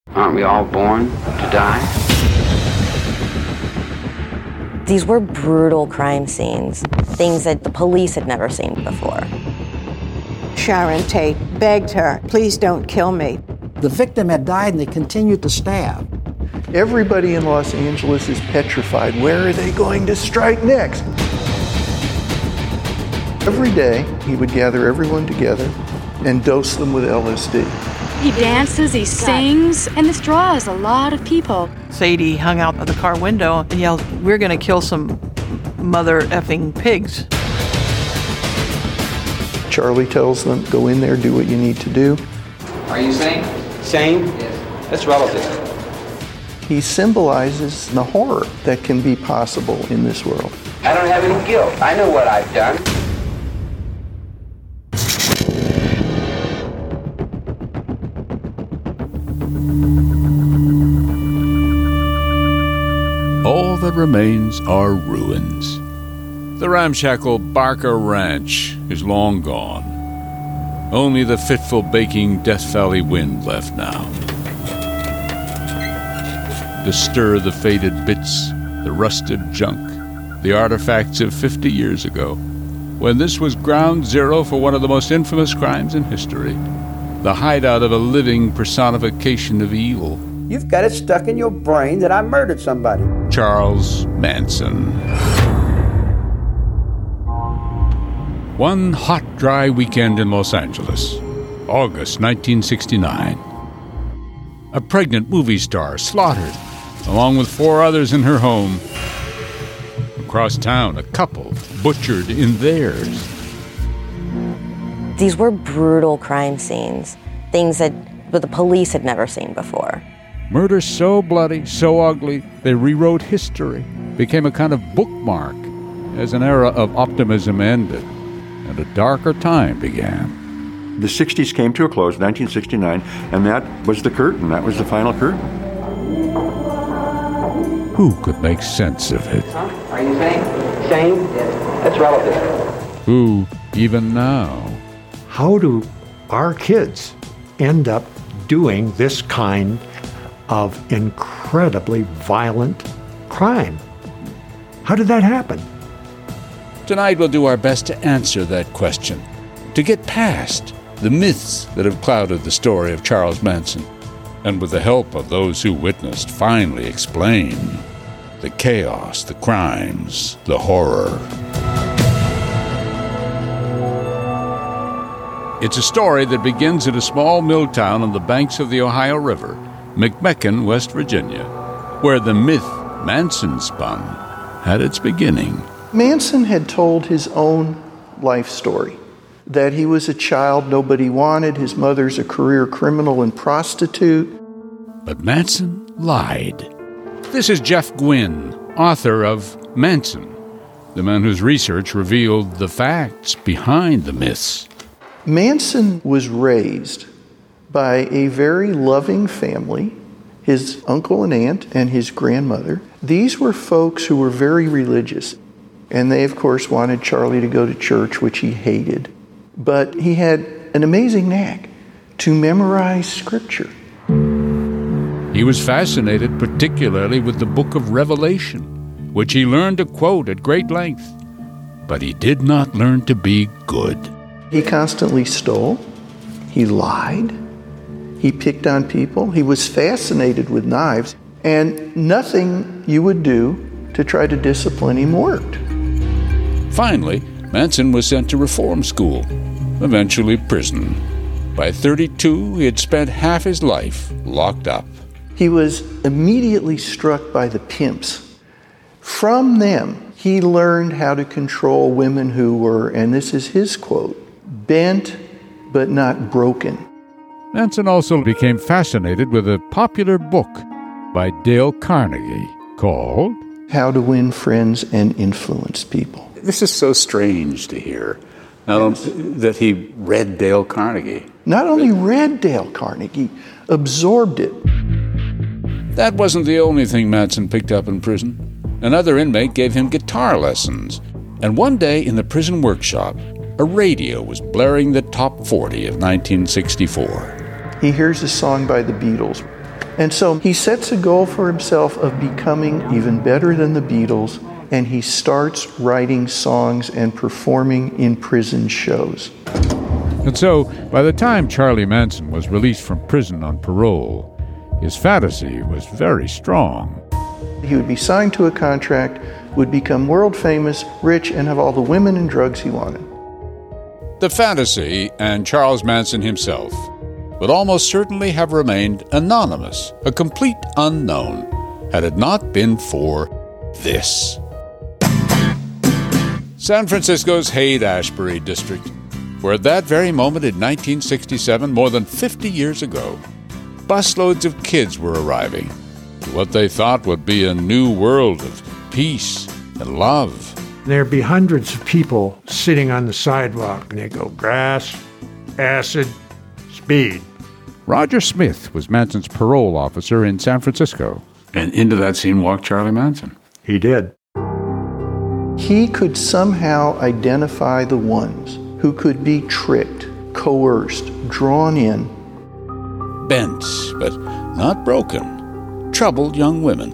Aren't we all born to die? These were brutal crime scenes, things that the police had never seen before. Sharon Tate begged her, "Please don't kill me." The victim had died and they continued to stab. Everybody in Los Angeles is petrified. Where are they going to strike next? Every day, he would gather everyone together and dose them with LSD. He dances, he sings, and this draws a lot of people. Sadie hung out the car window and yelled, "We're going to kill some mother effing pigs." Charlie tells them, go in there, do what you need to do. Are you sane? Sane? Yes. That's relative. He symbolizes the horror that can be possible in this world. I don't have any guilt. I know what I've done. All that remains are ruins. The ramshackle Barker Ranch is long gone. Only the fitful baking Death Valley wind left now. To stir the faded bits, the rusted junk, the artifacts of 50 years ago, when this was ground zero for one of the most infamous crimes in history, the hideout of a living personification of evil. You've got it stuck in your brain that I murdered somebody. Charles Manson. One hot, dry weekend in Los Angeles, August 1969. A pregnant movie star slaughtered, along with 4 others in her home. Across town, a couple butchered in theirs. These were brutal crime scenes, things that the police had never seen before. Murder so bloody, so ugly, they rewrote history, became a kind of bookmark as an era of optimism ended and a darker time began. The 60s came to a close, 1969, and that was the curtain. That was the final curtain. Who could make sense of it? Are you sane? Sane? Yes. That's relative. Who, even now? How do our kids end up doing this kind of incredibly violent crime? How did that happen? Tonight we'll do our best to answer that question, to get past the myths that have clouded the story of Charles Manson, and with the help of those who witnessed, finally explain the chaos, the crimes, the horror. It's a story that begins in a small mill town on the banks of the Ohio River, McMecken, West Virginia, where the myth Manson spun had its beginning. Manson had told his own life story, that he was a child nobody wanted, his mother's a career criminal and prostitute. But Manson lied. This is Jeff Gwynne, author of Manson, the man whose research revealed the facts behind the myths. Manson was raised by a very loving family, his uncle and aunt and his grandmother. These were folks who were very religious, and they, of course, wanted Charlie to go to church, which he hated. But he had an amazing knack to memorize scripture. He was fascinated particularly with the book of Revelation, which he learned to quote at great length. But he did not learn to be good. He constantly stole. He lied. He picked on people. He was fascinated with knives. And nothing you would do to try to discipline him worked. Finally, Manson was sent to reform school, eventually prison. By 32, he had spent half his life locked up. He was immediately struck by the pimps. From them, he learned how to control women who were, and this is his quote, bent but not broken. Manson also became fascinated with a popular book by Dale Carnegie called How to Win Friends and Influence People. This is so strange to hear, that he read Dale Carnegie. Not only read Dale Carnegie, absorbed it. That wasn't the only thing Manson picked up in prison. Another inmate gave him guitar lessons. And one day in the prison workshop, a radio was blaring the top 40 of 1964. He hears a song by the Beatles, And so he sets a goal for himself of becoming even better than the Beatles, and he starts writing songs and performing in prison shows. And so, by the time Charlie Manson was released from prison on parole, his fantasy was very strong. He would be signed to a contract, would become world famous, rich, and have all the women and drugs he wanted. The fantasy and Charles Manson himself would almost certainly have remained anonymous, a complete unknown, had it not been for this. San Francisco's Haight-Ashbury district, where at that very moment in 1967, more than 50 years ago, busloads of kids were arriving to what they thought would be a new world of peace and love. There'd be hundreds of people sitting on the sidewalk, and they go, grass, acid, speed. Roger Smith was Manson's parole officer in San Francisco. And into that scene walked Charlie Manson. He did. He could somehow identify the ones who could be tricked, coerced, drawn in. Bent, but not broken. Troubled young women.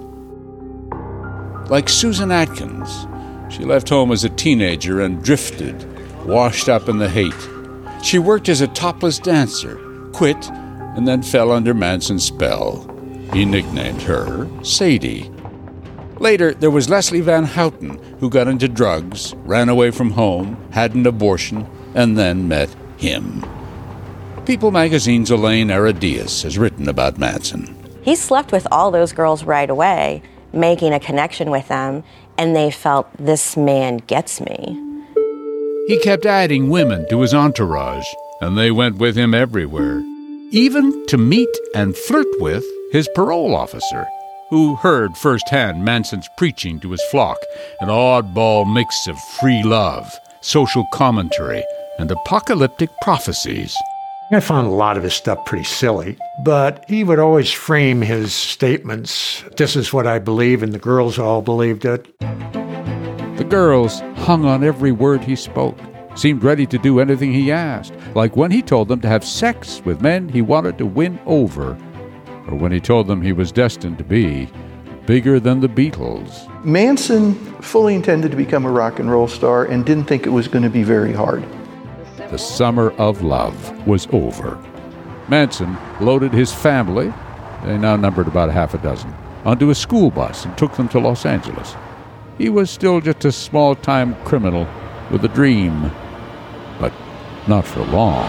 Like Susan Atkins, she left home as a teenager and drifted, washed up in the hate. She worked as a topless dancer, quit, and then fell under Manson's spell. He nicknamed her Sadie. Later, there was Leslie Van Houten, who got into drugs, ran away from home, had an abortion, and then met him. People magazine's Elaine Aradias has written about Manson. He slept with all those girls right away, making a connection with them, and they felt, this man gets me. He kept adding women to his entourage, and they went with him everywhere, even to meet and flirt with his parole officer, who heard firsthand Manson's preaching to his flock, an oddball mix of free love, social commentary, and apocalyptic prophecies. I found a lot of his stuff pretty silly, but he would always frame his statements, this is what I believe, and the girls all believed it. The girls hung on every word he spoke, seemed ready to do anything he asked, like when he told them to have sex with men he wanted to win over, or when he told them he was destined to be bigger than the Beatles. Manson fully intended to become a rock and roll star and didn't think it was going to be very hard. The summer of love was over. Manson loaded his family, they now numbered about half a dozen, onto a school bus and took them to Los Angeles. He was still just a small-time criminal with a dream, but not for long.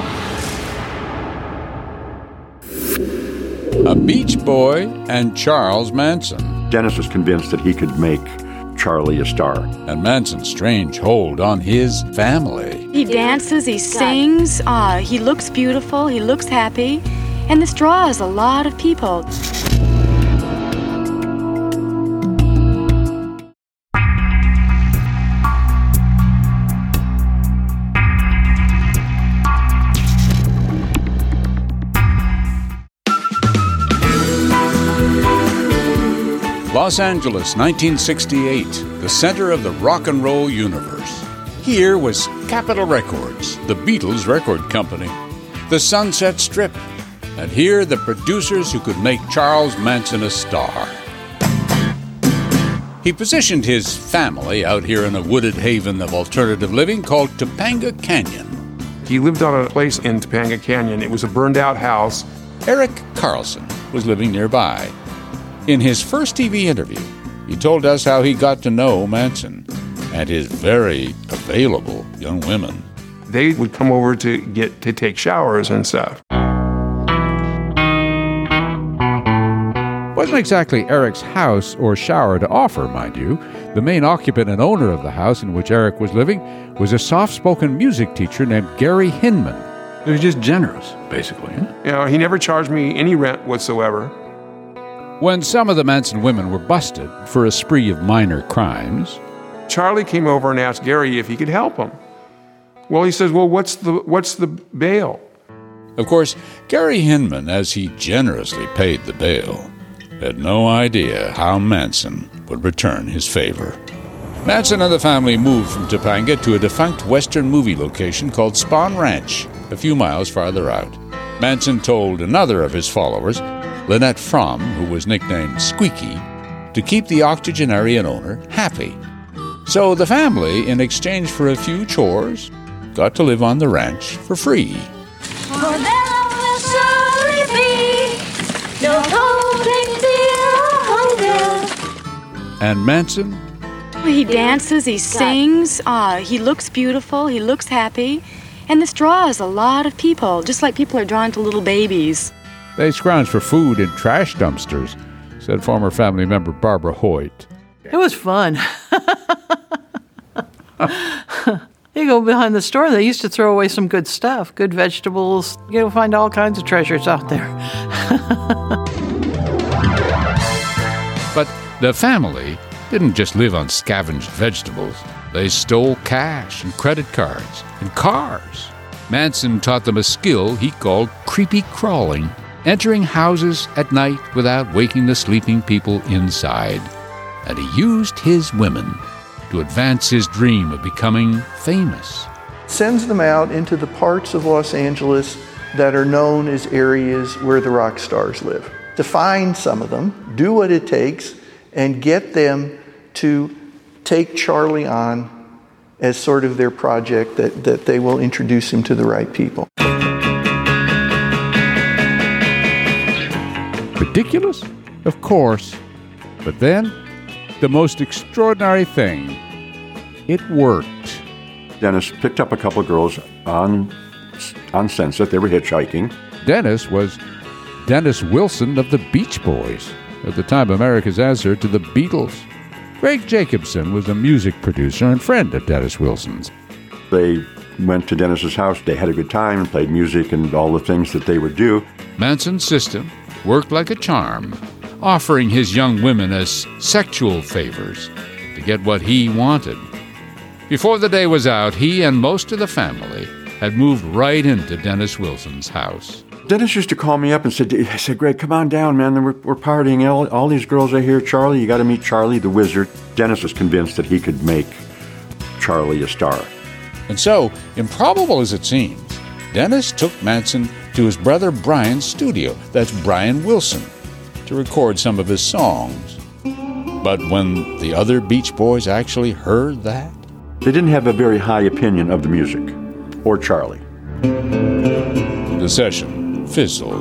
A Beach Boy and Charles Manson. Dennis was convinced that he could make Charlie a star. And Manson's strange hold on his family. He dances, he sings, he looks beautiful, he looks happy, and this draws a lot of people. Los Angeles, 1968, the center of the rock and roll universe. Here was Capitol Records, the Beatles record company, the Sunset Strip, and here the producers who could make Charles Manson a star. He positioned his family out here in a wooded haven of alternative living called Topanga Canyon. He lived on a place in Topanga Canyon. It was a burned-out house. Eric Carlson was living nearby. In his first TV interview, he told us how he got to know Manson and his very available young women. They would come over to take showers and stuff. Wasn't exactly Eric's house or shower to offer, mind you. The main occupant and owner of the house in which Eric was living was a soft-spoken music teacher named Gary Hinman. He was just generous, basically. Huh? You know, he never charged me any rent whatsoever. When some of the Manson women were busted for a spree of minor crimes, Charlie came over and asked Gary if he could help him. Well, he says, well, what's the bail? Of course, Gary Hinman, as he generously paid the bail, had no idea how Manson would return his favor. Manson and the family moved from Topanga to a defunct Western movie location called Spahn Ranch, a few miles farther out. Manson told another of his followers Lynette Fromm, who was nicknamed Squeaky, to keep the octogenarian owner happy. So the family, in exchange for a few chores, got to live on the ranch for free. For there will surely be no holding dear. And Manson? He dances, he sings, he looks beautiful, he looks happy, and this draws a lot of people, just like people are drawn to little babies. They scrounged for food in trash dumpsters, said former family member Barbara Hoyt. It was fun. You go behind the store, they used to throw away some good stuff, good vegetables. You'll find all kinds of treasures out there. But the family didn't just live on scavenged vegetables. They stole cash and credit cards and cars. Manson taught them a skill he called creepy crawling, entering houses at night without waking the sleeping people inside. And he used his women to advance his dream of becoming famous. Sends them out into the parts of Los Angeles that are known as areas where the rock stars live. To find some of them, do what it takes, and get them to take Charlie on as sort of their project that they will introduce him to the right people. Ridiculous? Of course. But then, the most extraordinary thing, it worked. Dennis picked up a couple of girls on Sunset. They were hitchhiking. Dennis was Dennis Wilson of the Beach Boys, at the time America's answer to the Beatles. Greg Jacobson was a music producer and friend of Dennis Wilson's. They went to Dennis's house. They had a good time and played music and all the things that they would do. Manson's system worked like a charm, offering his young women as sexual favors to get what he wanted. Before the day was out, he and most of the family had moved right into Dennis Wilson's house. Dennis used to call me up and said, Greg, come on down, man. We're partying. All these girls are here. Charlie, you got to meet Charlie the Wizard. Dennis was convinced that he could make Charlie a star. And so, improbable as it seems, Dennis took Manson to his brother Brian's studio, that's Brian Wilson, to record some of his songs. But when the other Beach Boys actually heard that, they didn't have a very high opinion of the music or Charlie. The session fizzled.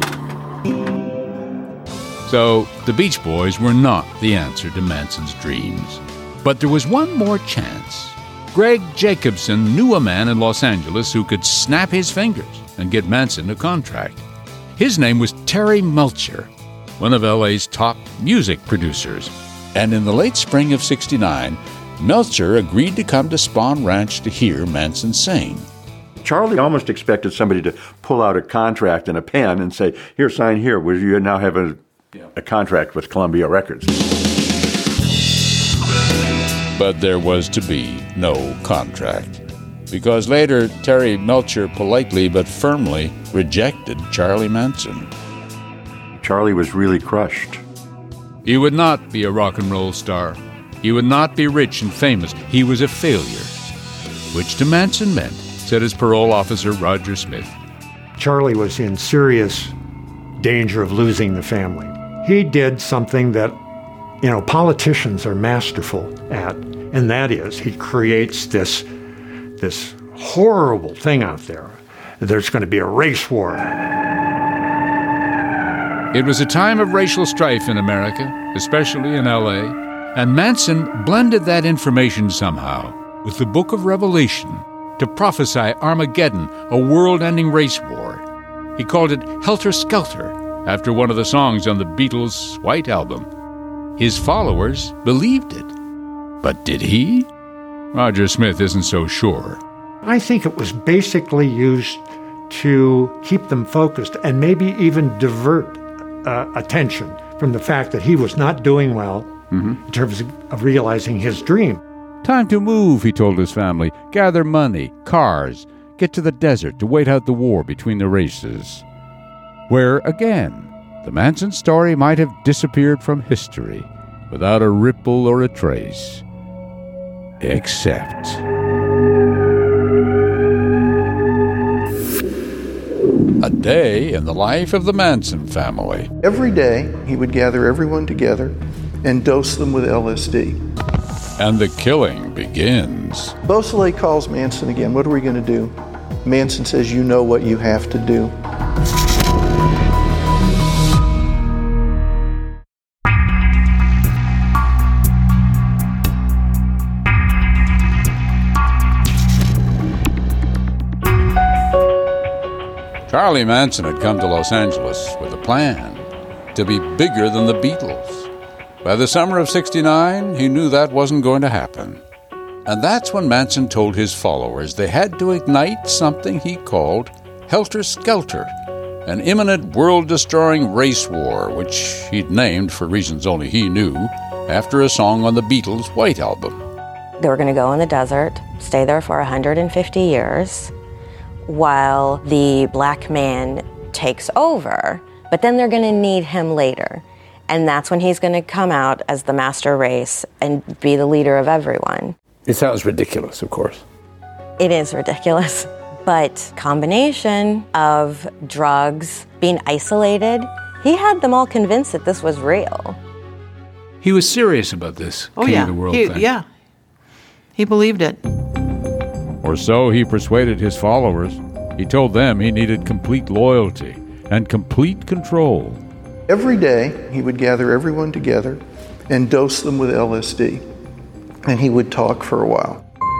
So the Beach Boys were not the answer to Manson's dreams. But there was one more chance. Greg Jacobson knew a man in Los Angeles who could snap his fingers and get Manson a contract. His name was Terry Melcher, one of LA's top music producers. And in the late spring of '69, Melcher agreed to come to Spahn Ranch to hear Manson sing. Charlie almost expected somebody to pull out a contract and a pen and say, here, sign here, where you now have a contract with Columbia Records. But there was to be no contract, because later Terry Melcher politely but firmly rejected Charlie Manson. Charlie was really crushed. He would not be a rock and roll star. He would not be rich and famous. He was a failure, which to Manson meant, said his parole officer Roger Smith, Charlie was in serious danger of losing the family. He did something that, politicians are masterful at, and that is he creates this horrible thing out there. There's going to be a race war. It was a time of racial strife in America, especially in L.A., and Manson blended that information somehow with the Book of Revelation to prophesy Armageddon, a world-ending race war. He called it Helter Skelter, after one of the songs on the Beatles' White Album. His followers believed it. But did he? Roger Smith isn't so sure. I think it was basically used to keep them focused and maybe even divert attention from the fact that he was not doing well in terms of realizing his dream. Time to move, he told his family. Gather money, cars, get to the desert to wait out the war between the races. Where, again, the Manson story might have disappeared from history without a ripple or a trace. Except... A day in the life of the Manson family. Every day, he would gather everyone together and dose them with LSD. And the killing begins. Beausoleil calls Manson again. What are we going to do? Manson says, you know what you have to do. Charlie Manson had come to Los Angeles with a plan to be bigger than the Beatles. By the summer of '69, he knew that wasn't going to happen. And that's when Manson told his followers they had to ignite something he called Helter Skelter, an imminent world-destroying race war, which he'd named, for reasons only he knew, after a song on the Beatles' White Album. They were going to go in the desert, stay there for 150 years, while the black man takes over. But then they're going to need him later. And that's when he's going to come out as the master race and be the leader of everyone. It sounds ridiculous, of course. It is ridiculous. But combination of drugs, being isolated, he had them all convinced that this was real. He was serious about this king of the world thing. Yeah. He believed it. Or so he persuaded his followers. He told them he needed complete loyalty and complete control. Every day, he would gather everyone together and dose them with LSD. And he would talk for a while.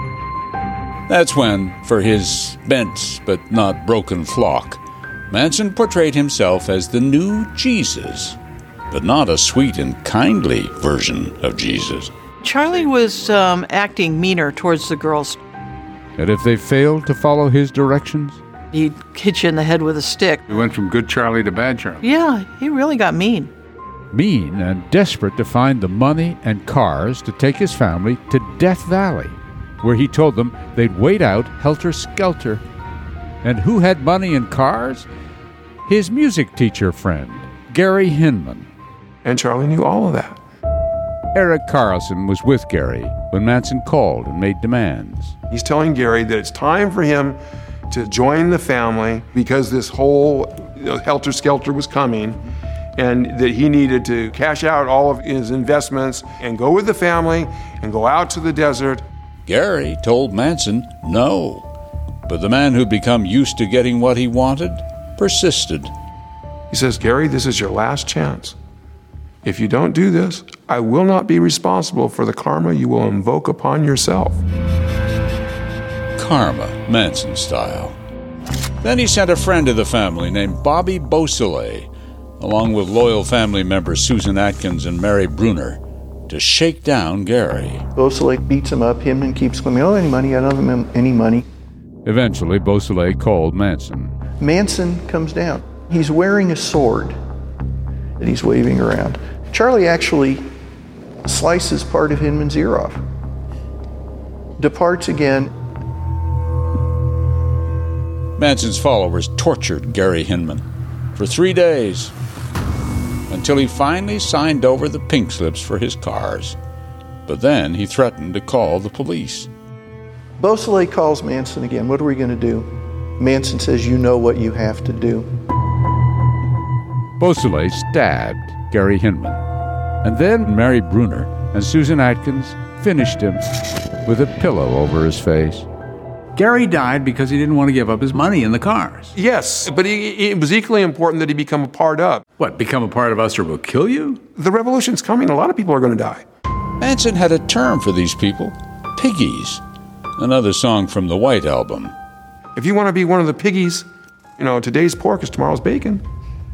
That's when, for his bent but not broken flock, Manson portrayed himself as the new Jesus, but not a sweet and kindly version of Jesus. Charlie was acting meaner towards the girls. And if they failed to follow his directions, He'd hit you in the head with a stick. We went from good Charlie to bad Charlie. Yeah, he really got mean. Mean and desperate to find the money and cars to take his family to Death Valley, where he told them they'd wait out Helter Skelter. And who had money and cars? His music teacher friend, Gary Hinman. And Charlie knew all of that. Eric Carlson was with Gary when Manson called and made demands. He's telling Gary that it's time for him to join the family because this whole Helter Skelter was coming, and that he needed to cash out all of his investments and go with the family and go out to the desert. Gary told Manson no, but the man who'd become used to getting what he wanted persisted. He says, Gary, this is your last chance. If you don't do this, I will not be responsible for the karma you will invoke upon yourself. Karma, Manson style. Then he sent a friend to the family named Bobby Beausoleil, along with loyal family members Susan Atkins and Mary Bruner, to shake down Gary. Beausoleil beats him up. Hinman keeps screaming, oh, any money? I don't have any money. Eventually, Beausoleil called Manson. Manson comes down. He's wearing a sword that he's waving around. Charlie actually slices part of Hinman's ear off. Departs again. Manson's followers tortured Gary Hinman for 3 days until he finally signed over the pink slips for his cars. But then he threatened to call the police. Beausoleil calls Manson again. What are we going to do? Manson says, you know what you have to do. Beausoleil stabbed Gary Hinman. And then Mary Bruner and Susan Atkins finished him with a pillow over his face. Gary died because he didn't want to give up his money in the cars. Yes, but it was equally important that he become a part of. What, become a part of us or we'll kill you? The revolution's coming. A lot of people are going to die. Manson had a term for these people, piggies, another song from the White Album. If you want to be one of the piggies, today's pork is tomorrow's bacon.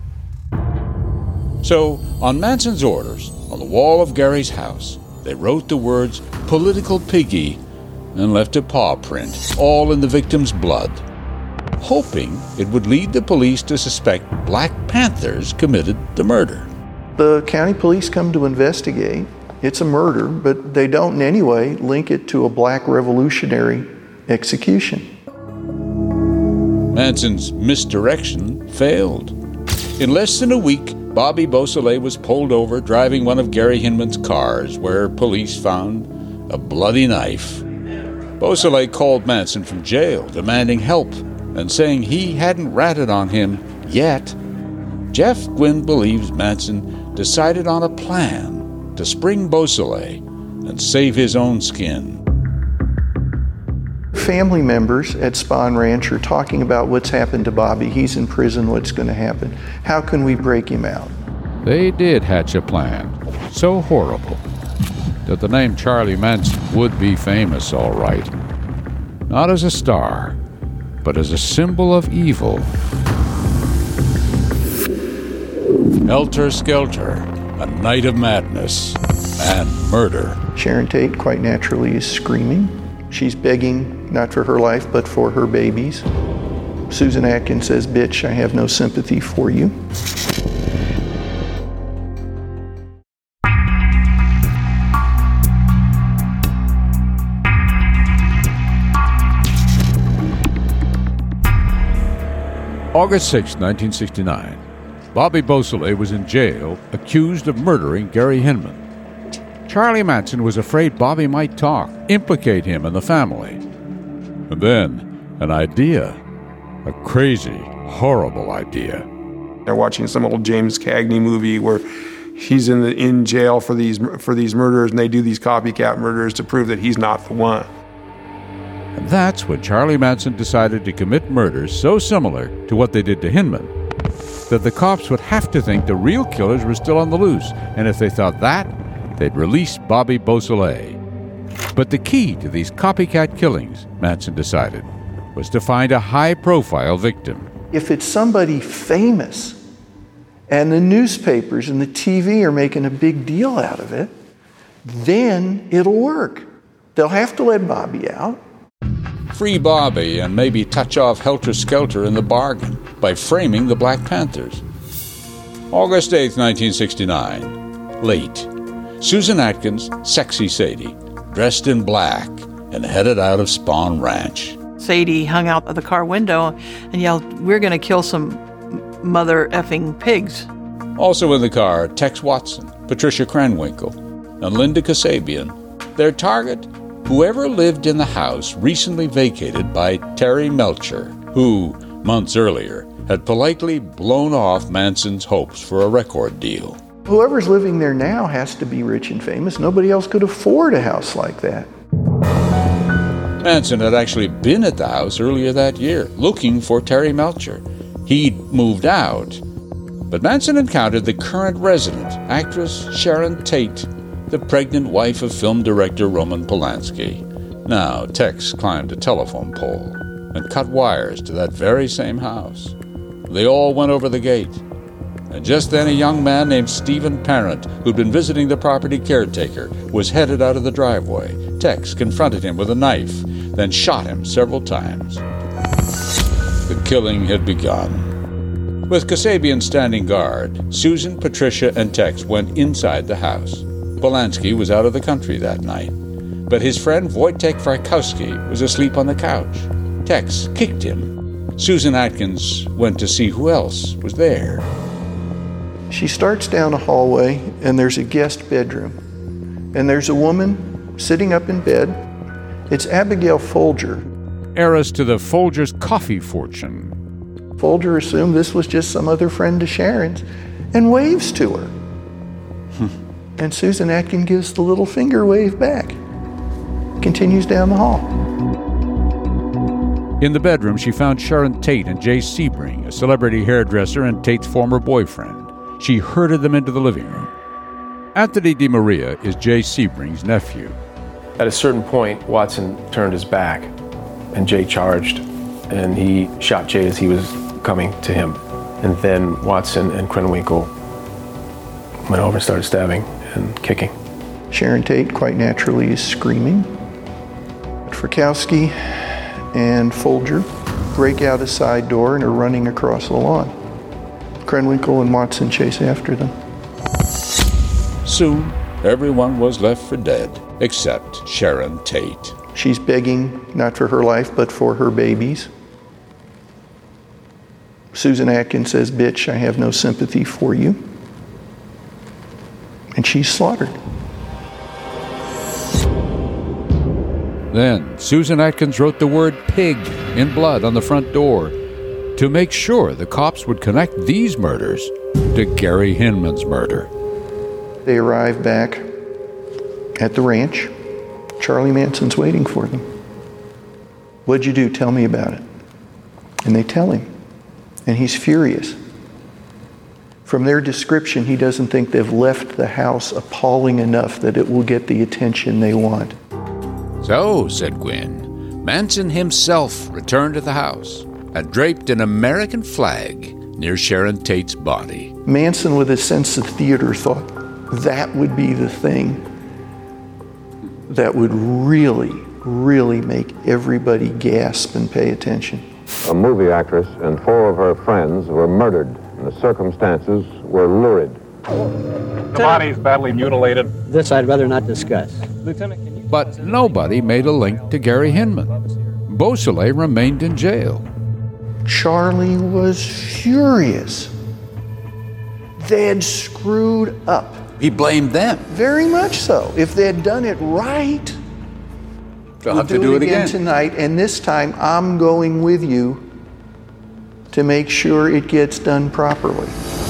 So, on Manson's orders, on the wall of Gary's house, they wrote the words political piggy and left a paw print, all in the victim's blood, hoping it would lead the police to suspect Black Panthers committed the murder. The county police come to investigate. It's a murder, but they don't in any way link it to a black revolutionary execution. Manson's misdirection failed. In less than a week, Bobby Beausoleil was pulled over driving one of Gary Hinman's cars, where police found a bloody knife. Beausoleil called Manson from jail, demanding help, and saying he hadn't ratted on him yet, Jeff Gwynn believes Manson decided on a plan to spring Beausoleil and save his own skin. Family members at Spahn Ranch are talking about what's happened to Bobby. He's in prison. What's going to happen? How can we break him out? They did hatch a plan so horrible that the name Charlie Manson would be famous, all right. Not as a star, but as a symbol of evil. Helter Skelter, a night of madness and murder. Sharon Tate, quite naturally, is screaming. She's begging not for her life, but for her babies. Susan Atkins says, "Bitch, I have no sympathy for you." August 6, 1969. Bobby Beausoleil was in jail, accused of murdering Gary Hinman. Charlie Manson was afraid Bobby might talk, implicate him and the family. And then, an idea. A crazy, horrible idea. They're watching some old James Cagney movie where he's in jail for these murders, and they do these copycat murders to prove that he's not the one. And that's when Charlie Manson decided to commit murders so similar to what they did to Hinman that the cops would have to think the real killers were still on the loose, and if they thought that, they'd release Bobby Beausoleil. But the key to these copycat killings, Manson decided, was to find a high-profile victim. If it's somebody famous, and the newspapers and the TV are making a big deal out of it, then it'll work. They'll have to let Bobby out. Free Bobby and maybe touch off Helter Skelter in the bargain by framing the Black Panthers. August 8, 1969. Late. Susan Atkins, sexy Sadie, dressed in black and headed out of Spahn Ranch. Sadie hung out of the car window and yelled, "We're going to kill some mother effing pigs." Also in the car, Tex Watson, Patricia Krenwinkel, and Linda Kasabian. Their target? Whoever lived in the house recently vacated by Terry Melcher, who, months earlier, had politely blown off Manson's hopes for a record deal. Whoever's living there now has to be rich and famous. Nobody else could afford a house like that. Manson had actually been at the house earlier that year, looking for Terry Melcher. He'd moved out. But Manson encountered the current resident, actress Sharon Tate, the pregnant wife of film director Roman Polanski. Now, Tex climbed a telephone pole and cut wires to that very same house. They all went over the gate. And just then a young man named Stephen Parent, who'd been visiting the property caretaker, was headed out of the driveway. Tex confronted him with a knife, then shot him several times. The killing had begun. With Kasabian standing guard, Susan, Patricia, and Tex went inside the house. Polanski was out of the country that night, but his friend Wojtek Farkowski was asleep on the couch. Tex kicked him. Susan Atkins went to see who else was there. She starts down a hallway, and there's a guest bedroom. And there's a woman sitting up in bed. It's Abigail Folger. Heiress to the Folger's coffee fortune. Folger assumed this was just some other friend of Sharon's and waves to her. And Susan Atkins gives the little finger wave back. Continues down the hall. In the bedroom, she found Sharon Tate and Jay Sebring, a celebrity hairdresser and Tate's former boyfriend. She herded them into the living room. Anthony DiMaria is Jay Sebring's nephew. At a certain point, Watson turned his back, and Jay charged, and he shot Jay as he was coming to him. And then Watson and Krenwinkel went over and started stabbing and kicking. Sharon Tate, quite naturally, is screaming. Farkowski and Folger break out a side door and are running across the lawn. Krenwinkel and Watson chase after them. Soon, everyone was left for dead, except Sharon Tate. She's begging not for her life, but for her babies. Susan Atkins says, "Bitch, I have no sympathy for you." And she's slaughtered. Then Susan Atkins wrote the word pig in blood on the front door to make sure the cops would connect these murders to Gary Hinman's murder. They arrive back at the ranch. Charlie Manson's waiting for them. What'd you do? Tell me about it. And they tell him. And he's furious. From their description, he doesn't think they've left the house appalling enough that it will get the attention they want. So, said Gwynn, Manson himself returned to the house and draped an American flag near Sharon Tate's body. Manson, with a sense of theater, thought that would be the thing that would really, really make everybody gasp and pay attention. A movie actress and 4 of her friends were murdered, and the circumstances were lurid. The body's badly mutilated. This I'd rather not discuss. Lieutenant, can you... But nobody made a link to Gary Hinman. Beausoleil remained in jail. Charlie was furious. They had screwed up. He blamed them. Very much so. If they had done it right, they'll have to do it again tonight, and this time I'm going with you to make sure it gets done properly.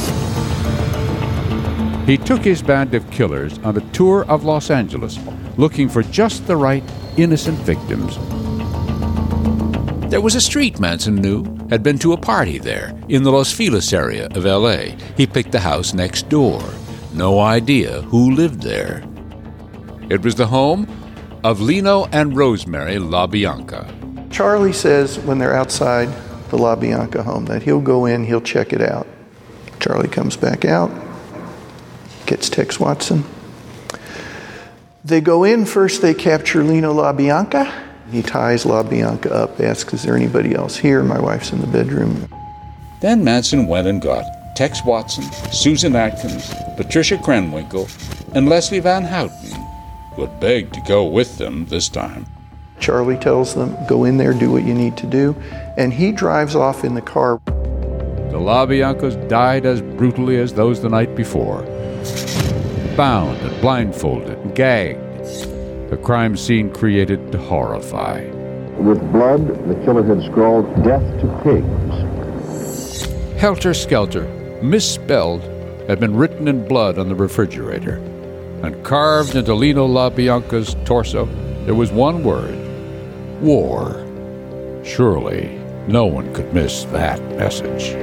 He took his band of killers on a tour of Los Angeles, looking for just the right innocent victims. There was a street Manson knew had been to a party there in the Los Feliz area of L.A. He picked the house next door. No idea who lived there. It was the home of Lino and Rosemary LaBianca. Charlie says when they're outside the LaBianca home that he'll go in, he'll check it out. Charlie comes back out, gets Tex Watson. They go in first, they capture Lino LaBianca. He ties LaBianca up, asks, is there anybody else here? My wife's in the bedroom. Then Manson went and got Tex Watson, Susan Atkins, Patricia Krenwinkel, and Leslie Van Houten, who had begged to go with them this time. Charlie tells them, go in there, do what you need to do, and he drives off in the car. The LaBiancas died as brutally as those the night before. Bound and blindfolded and gagged. The crime scene created to horrify. With blood, the killer had scrawled, "Death to pigs." Helter Skelter, misspelled, had been written in blood on the refrigerator. And carved into Lino LaBianca's torso, there was one word: war. Surely, no one could miss that message.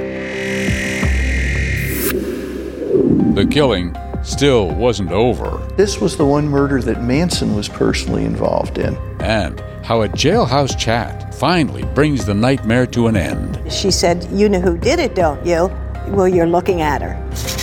The killing still wasn't over. This was the one murder that Manson was personally involved in. And how a jailhouse chat finally brings the nightmare to an end. She said, you know who did it, don't you? Well, you're looking at her.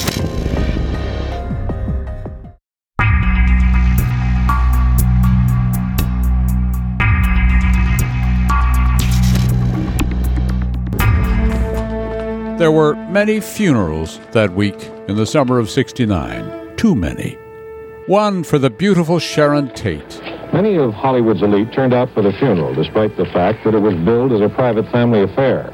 There were many funerals that week in the summer of '69. Too many. One for the beautiful Sharon Tate. Many of Hollywood's elite turned out for the funeral, despite the fact that it was billed as a private family affair.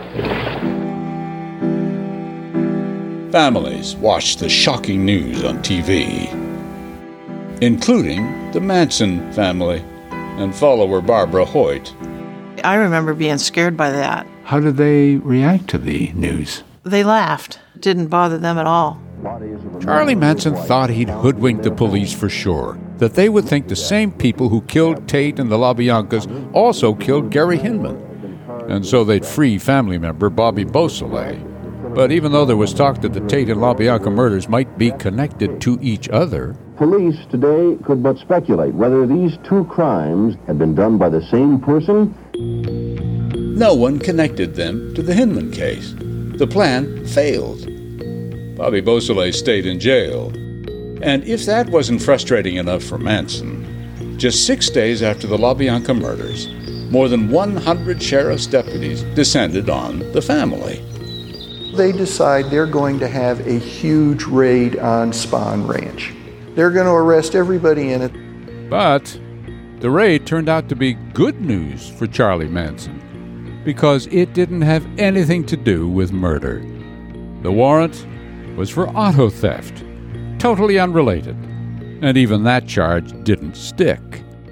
Families watched the shocking news on TV, including the Manson family and follower Barbara Hoyt. I remember being scared by that. How did they react to the news? They laughed. It didn't bother them at all. Charlie Manson thought he'd hoodwinked the police for sure, that they would think the same people who killed Tate and the LaBiancas also killed Gary Hinman, and so they'd free family member Bobby Beausoleil. But even though there was talk that the Tate and LaBianca murders might be connected to each other, Police today could but speculate whether these two crimes had been done by the same person. No one connected them to the Hinman case. The plan failed. Bobby Beausoleil stayed in jail. And if that wasn't frustrating enough for Manson, just 6 days after the LaBianca murders, more than 100 sheriff's deputies descended on the family. They decide they're going to have a huge raid on Spahn Ranch. They're going to arrest everybody in it. But the raid turned out to be good news for Charlie Manson, because it didn't have anything to do with murder. The warrant was for auto theft, totally unrelated, and even that charge didn't stick.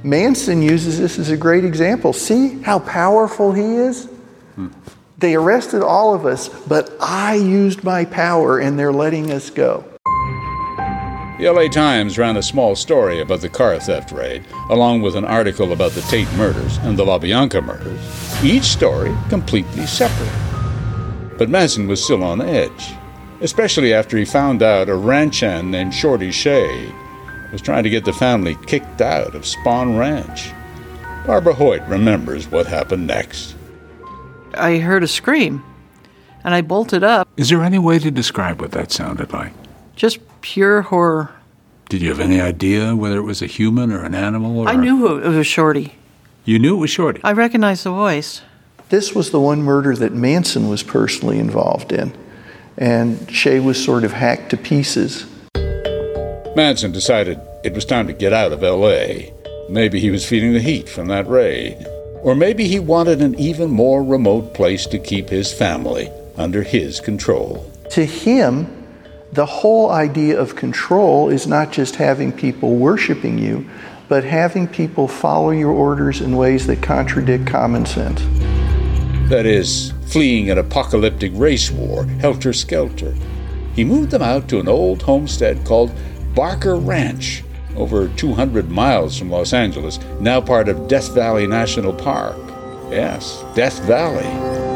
Manson uses this as a great example. See how powerful he is? They arrested all of us, but I used my power and they're letting us go. The LA Times ran a small story about the car theft raid, along with an article about the Tate murders and the LaBianca murders, each story completely separate. But Manson was still on edge, especially after he found out a ranch hand named Shorty Shea was trying to get the family kicked out of Spahn Ranch. Barbara Hoyt remembers what happened next. I heard a scream, and I bolted up. Is there any way to describe what that sounded like? Just pure horror. Did you have any idea whether it was a human or an animal? Or I knew it was Shorty. You knew it was Shorty? I recognized the voice. This was the one murder that Manson was personally involved in, and Shea was sort of hacked to pieces. Manson decided it was time to get out of L.A. Maybe he was feeling the heat from that raid. Or maybe he wanted an even more remote place to keep his family under his control. To him, the whole idea of control is not just having people worshiping you, but having people follow your orders in ways that contradict common sense. That is, fleeing an apocalyptic race war, helter-skelter. He moved them out to an old homestead called Barker Ranch, over 200 miles from Los Angeles, now part of Death Valley National Park. Yes, Death Valley.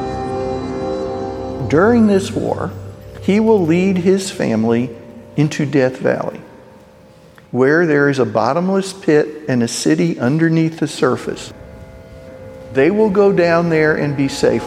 During this war, he will lead his family into Death Valley, where there is a bottomless pit and a city underneath the surface. They will go down there and be safe.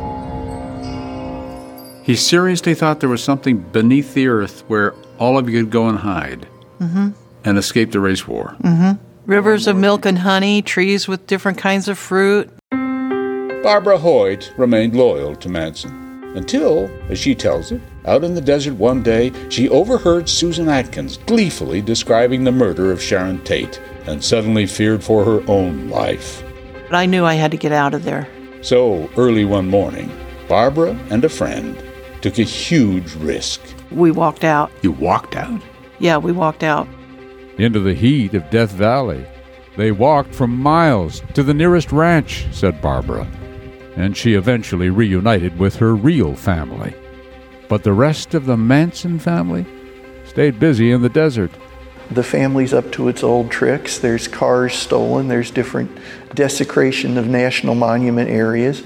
He seriously thought there was something beneath the earth where all of you could go and hide and escape the race war. Rivers of milk and honey, trees with different kinds of fruit. Barbara Hoyt remained loyal to Manson until, as she tells it, out in the desert one day, she overheard Susan Atkins gleefully describing the murder of Sharon Tate and suddenly feared for her own life. But I knew I had to get out of there. So, early one morning, Barbara and a friend took a huge risk. We walked out. You walked out? Yeah, we walked out. Into the heat of Death Valley. They walked for miles to the nearest ranch, said Barbara, and she eventually reunited with her real family. But the rest of the Manson family stayed busy in the desert. The family's up to its old tricks. There's cars stolen. There's different desecration of national monument areas.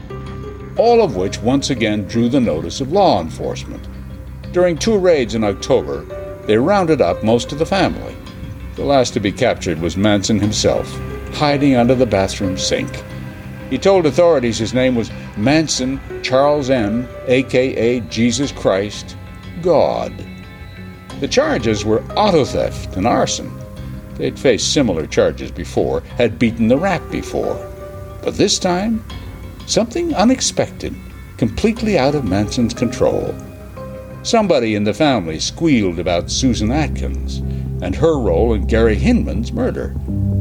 All of which once again drew the notice of law enforcement. During 2 raids in October, they rounded up most of the family. The last to be captured was Manson himself, hiding under the bathroom sink. He told authorities his name was Manson Charles M., a.k.a. Jesus Christ, God. The charges were auto theft and arson. They'd faced similar charges before, had beaten the rap before. But this time, something unexpected, completely out of Manson's control. Somebody in the family squealed about Susan Atkins and her role in Gary Hinman's murder.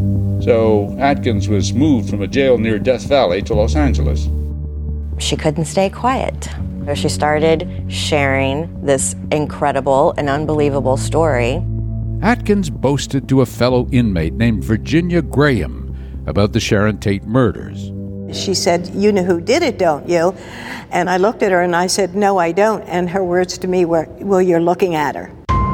So Atkins was moved from a jail near Death Valley to Los Angeles. She couldn't stay quiet. So she started sharing this incredible and unbelievable story. Atkins boasted to a fellow inmate named Virginia Graham about the Sharon Tate murders. She said, "You know who did it, don't you?" And I looked at her and I said, "No, I don't." And her words to me were, "Well, you're looking at her."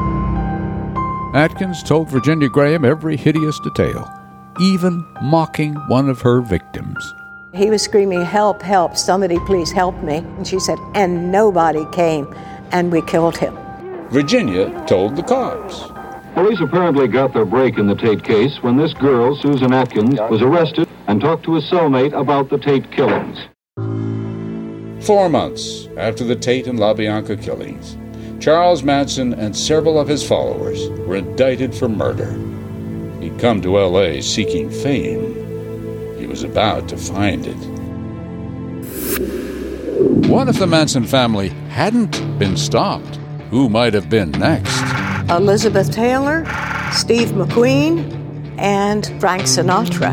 Atkins told Virginia Graham every hideous detail, even mocking one of her victims. He was screaming, "Help, help, somebody please help me." And she said, and nobody came, and we killed him. Virginia told the cops. Police apparently got their break in the Tate case when this girl, Susan Atkins, was arrested and talked to a cellmate about the Tate killings. 4 months after the Tate and LaBianca killings, Charles Manson and several of his followers were indicted for murder. He'd come to L.A. seeking fame. He was about to find it. What if the Manson family hadn't been stopped? Who might have been next? Elizabeth Taylor, Steve McQueen, and Frank Sinatra.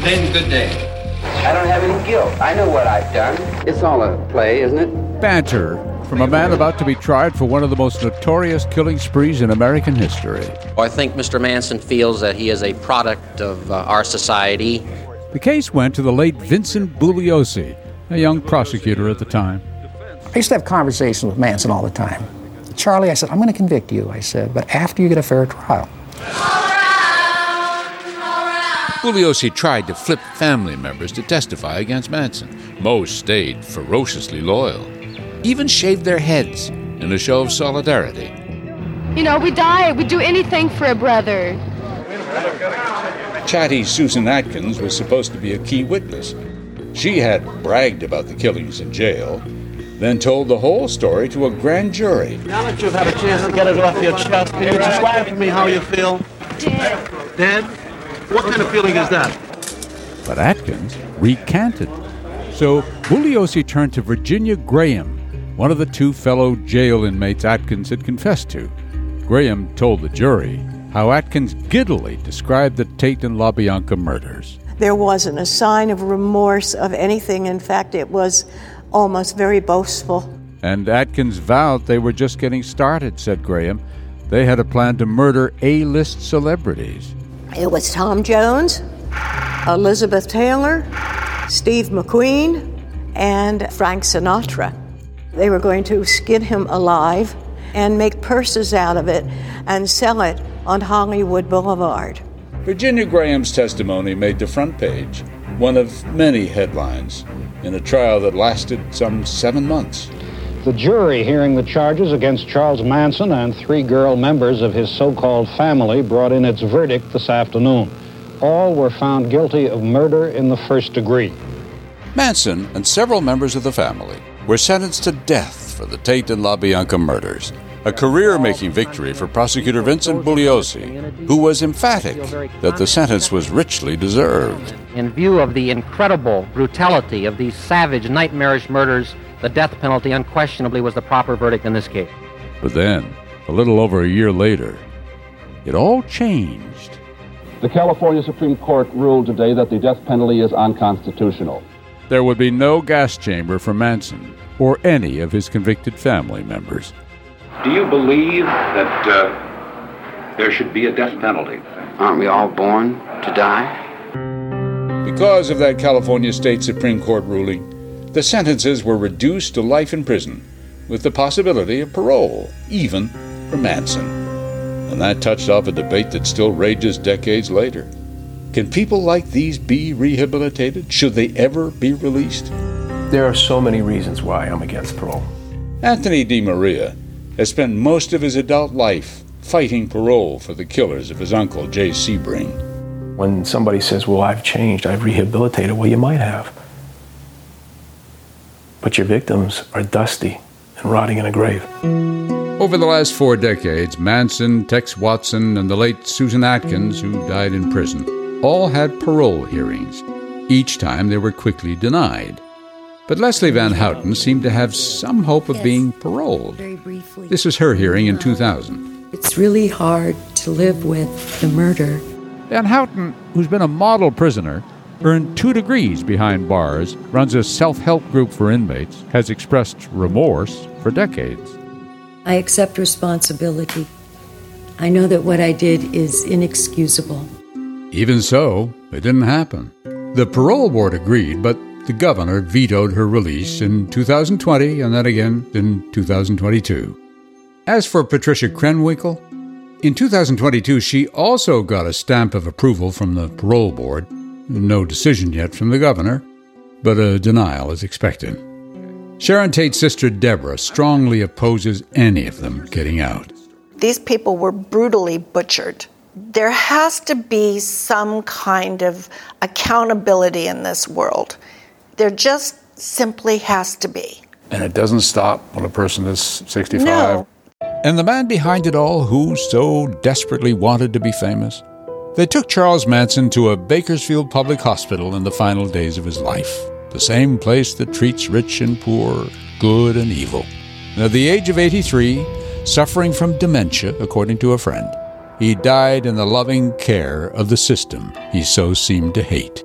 James, good day. I don't have any guilt. I know what I've done. It's all a play, isn't it? Banter from a man about to be tried for one of the most notorious killing sprees in American history. I think Mr. Manson feels that he is a product of our society. The case went to the late Vincent Bugliosi, a young prosecutor at the time. I used to have conversations with Manson all the time. Charlie, I said, I'm going to convict you, I said, but after you get a fair trial. Bugliosi tried to flip family members to testify against Manson. Most stayed ferociously loyal, even shaved their heads in a show of solidarity. You know, we die, we'd do anything for a brother. Chatty Susan Atkins was supposed to be a key witness. She had bragged about the killings in jail, then told the whole story to a grand jury. Now that you've had a chance to get it off your chest, can you describe to me how you feel? Dead. Dead? What kind of feeling is that? But Atkins recanted. So Bugliosi turned to Virginia Graham, one of the two fellow jail inmates Atkins had confessed to. Graham told the jury how Atkins giddily described the Tate and LaBianca murders. There wasn't a sign of remorse of anything. In fact, it was almost very boastful. And Atkins vowed they were just getting started, said Graham. They had a plan to murder A-list celebrities. It was Tom Jones, Elizabeth Taylor, Steve McQueen, and Frank Sinatra. They were going to skin him alive and make purses out of it and sell it on Hollywood Boulevard. Virginia Graham's testimony made the front page, one of many headlines, in a trial that lasted some 7 months. The jury hearing the charges against Charles Manson and 3 girl members of his so-called family brought in its verdict this afternoon. All were found guilty of murder in the first degree. Manson and several members of the family were sentenced to death for the Tate and LaBianca murders, a career-making victory for prosecutor Vincent Bugliosi, who was emphatic that the sentence was richly deserved. In view of the incredible brutality of these savage, nightmarish murders, the death penalty unquestionably was the proper verdict in this case. But then, a little over a year later, it all changed. The California Supreme Court ruled today that the death penalty is unconstitutional. There would be no gas chamber for Manson or any of his convicted family members. Do you believe that there should be a death penalty? Aren't we all born to die? Because of that California State Supreme Court ruling, the sentences were reduced to life in prison, with the possibility of parole, even for Manson. And that touched off a debate that still rages decades later. Can people like these be rehabilitated? Should they ever be released? There are so many reasons why I'm against parole. Anthony DeMaria has spent most of his adult life fighting parole for the killers of his uncle, Jay Sebring. When somebody says, well, I've changed, I've rehabilitated, well, you might have. But your victims are dusty and rotting in a grave. Over the last 4 decades, Manson, Tex Watson, and the late Susan Atkins, who died in prison, all had parole hearings. Each time they were quickly denied. But Leslie Van Houten seemed to have some hope of being paroled. Very briefly. This was her hearing in 2000. It's really hard to live with the murder. Van Houten, who's been a model prisoner, earned 2 degrees behind bars, runs a self-help group for inmates, has expressed remorse for decades. I accept responsibility. I know that what I did is inexcusable. Even so, it didn't happen. The parole board agreed, but the governor vetoed her release in 2020 and then again in 2022. As for Patricia Krenwinkel, in 2022 she also got a stamp of approval from the parole board. No decision yet from the governor, but a denial is expected. Sharon Tate's sister Deborah strongly opposes any of them getting out. These people were brutally butchered. There has to be some kind of accountability in this world. There just simply has to be. And it doesn't stop when a person is 65. No. And the man behind it all who so desperately wanted to be famous? They took Charles Manson to a Bakersfield public hospital in the final days of his life, the same place that treats rich and poor, good and evil. And at the age of 83, suffering from dementia, according to a friend, he died in the loving care of the system he so seemed to hate.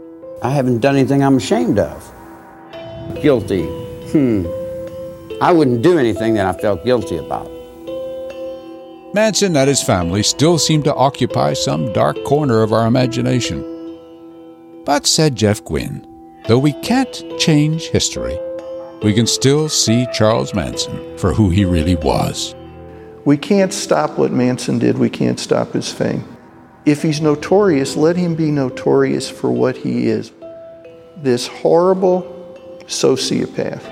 I haven't done anything I'm ashamed of. Guilty. I wouldn't do anything that I felt guilty about. Manson and his family still seem to occupy some dark corner of our imagination. But, said Jeff Gwynne, though we can't change history, we can still see Charles Manson for who he really was. We can't stop what Manson did. We can't stop his fame. If he's notorious, let him be notorious for what he is. This horrible sociopath.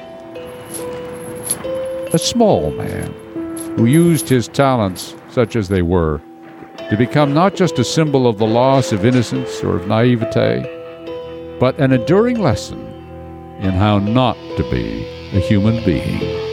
A small man who used his talents, such as they were, to become not just a symbol of the loss of innocence or of naivete, but an enduring lesson in how not to be a human being.